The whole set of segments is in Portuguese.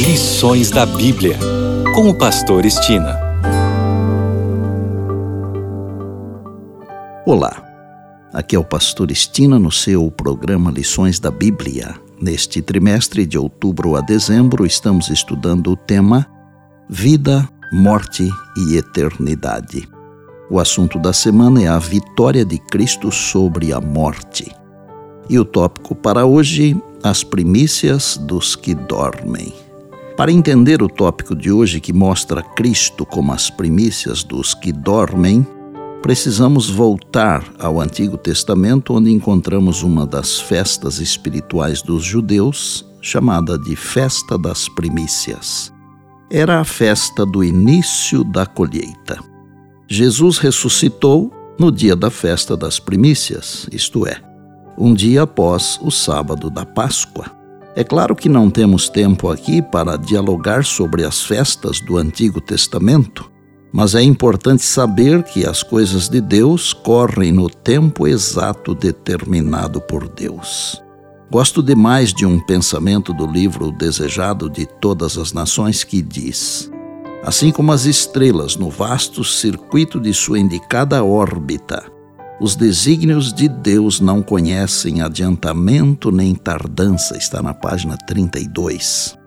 Lições da Bíblia, com o pastor Estina. Olá, aqui é o pastor Estina no seu programa Lições da Bíblia. Neste trimestre de outubro a dezembro estamos estudando o tema Vida, Morte e Eternidade. O assunto da semana é a vitória de Cristo sobre a morte. E o tópico para hoje, as primícias dos que dormem. Para entender o tópico de hoje, que mostra Cristo como as primícias dos que dormem, precisamos voltar ao Antigo Testamento, onde encontramos uma das festas espirituais dos judeus, chamada de Festa das Primícias. Era a festa do início da colheita. Jesus ressuscitou no dia da Festa das Primícias, isto é, um dia após o sábado da Páscoa. É claro que não temos tempo aqui para dialogar sobre as festas do Antigo Testamento, mas é importante saber que as coisas de Deus correm no tempo exato determinado por Deus. Gosto demais de um pensamento do livro Desejado de Todas as Nações que diz: assim como as estrelas no vasto circuito de sua indicada órbita, os desígnios de Deus não conhecem adiantamento nem tardança, está na página 32.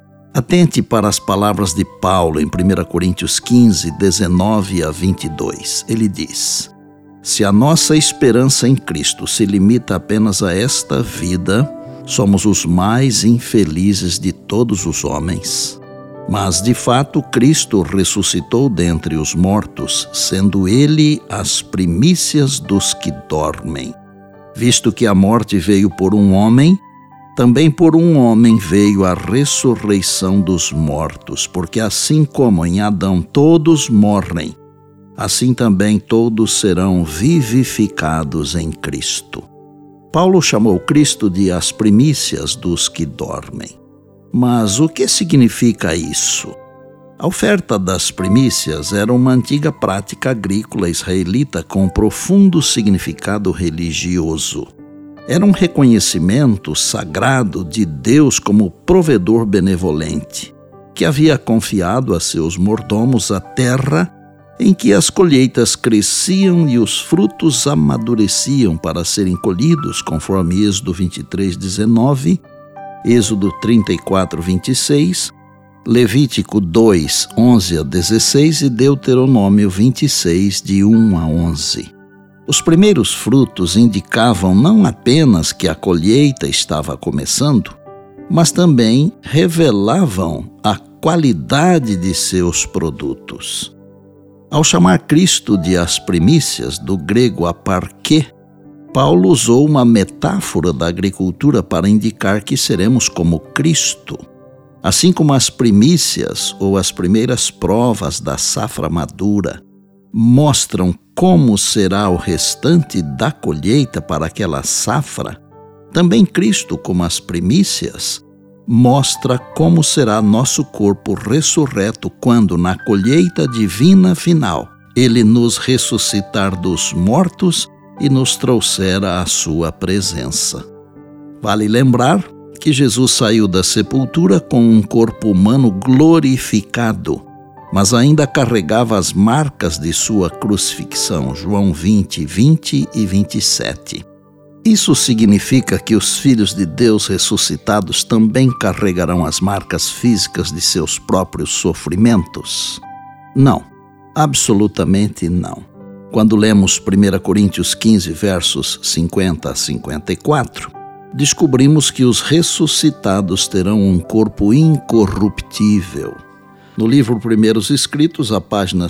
Atente para as palavras de Paulo em 1 Coríntios 15, 19 a 22. Ele diz: se a nossa esperança em Cristo se limita apenas a esta vida, somos os mais infelizes de todos os homens. Mas, de fato, Cristo ressuscitou dentre os mortos, sendo Ele as primícias dos que dormem. Visto que a morte veio por um homem, também por um homem veio a ressurreição dos mortos, porque assim como em Adão todos morrem, assim também todos serão vivificados em Cristo. Paulo chamou Cristo de as primícias dos que dormem. Mas o que significa isso? A oferta das primícias era uma antiga prática agrícola israelita com profundo significado religioso. Era um reconhecimento sagrado de Deus como provedor benevolente, que havia confiado a seus mordomos a terra em que as colheitas cresciam e os frutos amadureciam para serem colhidos, conforme Êxodo 23, 19, Êxodo 34, 26, Levítico 2, 11 a 16 e Deuteronômio 26, de 1 a 11. Os primeiros frutos indicavam não apenas que a colheita estava começando, mas também revelavam a qualidade de seus produtos. Ao chamar Cristo de as primícias, do grego aparquê, Paulo usou uma metáfora da agricultura para indicar que seremos como Cristo. Assim como as primícias ou as primeiras provas da safra madura mostram como será o restante da colheita para aquela safra, também Cristo, como as primícias, mostra como será nosso corpo ressurreto quando, na colheita divina final, Ele nos ressuscitar dos mortos e nos trouxer à sua presença. Vale lembrar que Jesus saiu da sepultura com um corpo humano glorificado, mas ainda carregava as marcas de sua crucifixão, João 20, 20 e 27. Isso significa que os filhos de Deus ressuscitados também carregarão as marcas físicas de seus próprios sofrimentos? Não, absolutamente não. Quando lemos 1 Coríntios 15, versos 50 a 54, descobrimos que os ressuscitados terão um corpo incorruptível. No livro Primeiros Escritos, a página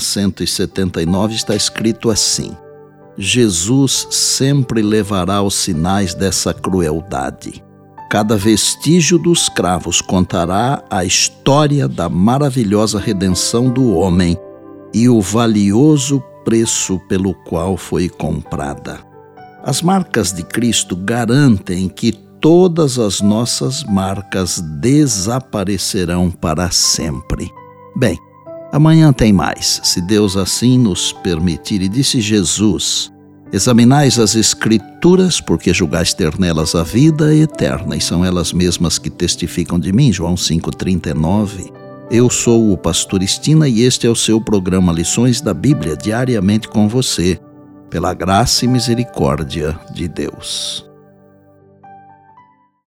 179, está escrito assim: Jesus sempre levará os sinais dessa crueldade. Cada vestígio dos cravos contará a história da maravilhosa redenção do homem e o valioso preço pelo qual foi comprada. As marcas de Cristo garantem que todas as nossas marcas desaparecerão para sempre. Bem, amanhã tem mais, se Deus assim nos permitir. E disse Jesus: Examinais as Escrituras, porque julgais ter nelas a vida eterna, e são elas mesmas que testificam de mim. João 5,39. Eu sou o pastor Estina e este é o seu programa Lições da Bíblia, diariamente com você, pela graça e misericórdia de Deus.